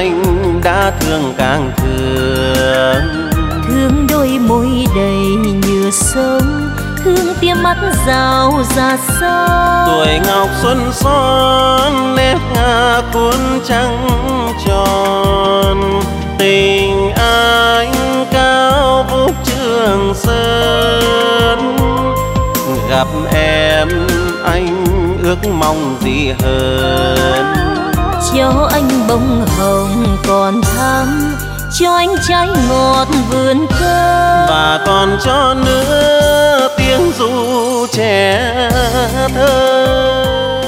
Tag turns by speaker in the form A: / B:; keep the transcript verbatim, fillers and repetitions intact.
A: anh đã thương càng thương.
B: Thương đôi môi đầy như sông, thương tia mắt rào ra sâu.
A: Tuổi ngọc xuân son nếp ngà cuốn trăng tròn, tình anh cao vút Trường Sơn. Gặp em anh ước mong gì hơn,
B: cho anh bông hồng còn thắm, cho anh trái ngọt vườn cơm,
A: và còn cho nữa tiếng ru trẻ thơ.